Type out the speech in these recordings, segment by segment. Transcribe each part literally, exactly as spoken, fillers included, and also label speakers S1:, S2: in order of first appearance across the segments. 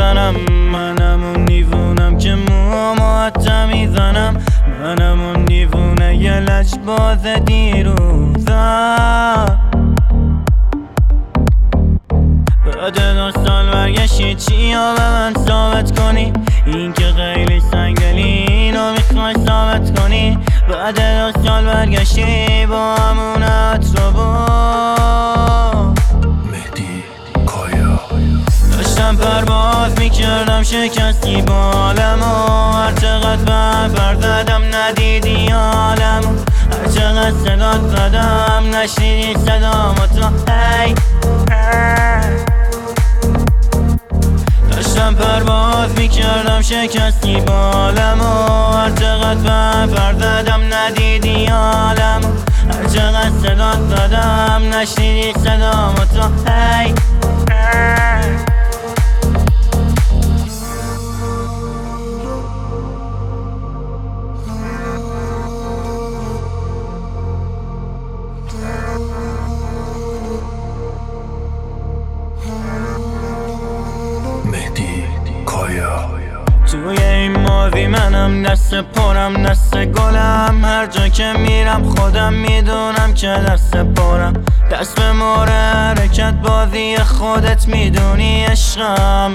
S1: میزنم. منم اون دیوونم که موامو حتی میزنم. منم اون دیوونه یه لجباز دیروزم. بعد دو سال برگشتی چی ها به من ثابت کنی؟ این که خیلی سنگلی اینو میخوای ثابت کنی. بعد دو سال برگشتی با همونت رو با
S2: مهدی کایا.
S1: داشتم پرواز میکردم شکستی بالمو. هر چقدر بر زدم ندیدی عالمو. هر چقدر صدات زدم نشنیدی صدامو تو. هی داشتم پرواز میکردم شکستی بالمو. هر چقدر بر زدم ندیدی عالمو. هر چقدر صدات زدم نشنیدی صدامو تو. هی
S2: مهدی کایا.
S1: توی این ماضی منم دست پرم دست گلم. هر جا که میرم خودم میدونم که دست پرم. دست به مور حرکت بازی خودت میدونی عشقم.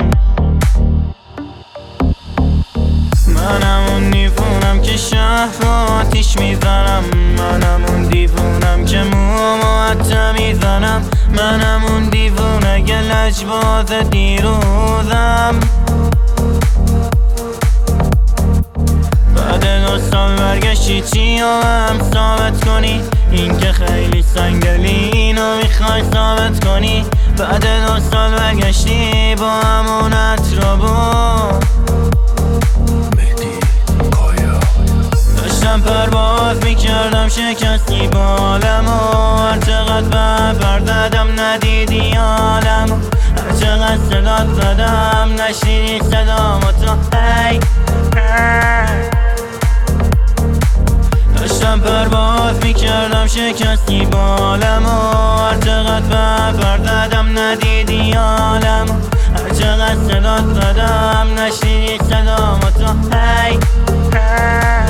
S1: منم اون دیوونم که شهر رو آتیش میزنم. منم اون دیوونم که موامو حتی میزنم. منم اون دیوونه که لجباز دیروزم. بعد دو سال برگشتی چی ها هم ثابت کنی؟ این که خیلی سنگلی اینو میخوای ثابت کنی. بعد دو سال برگشتی با همونت رو با
S2: مهدی کایا.
S1: داشتم پرواز میکردم شکستی بالمو. هر چقدر بر زدم ندیدی عالمو. هر چقدر صدات زدم نشنیدی صدامو تو. هی داشتم پرواز میکردم شکستی بالمو. هر چقدر بر زدم ندیدی عالمو. هر چقدر صدات زدم نشنیدی صدامو تو. هی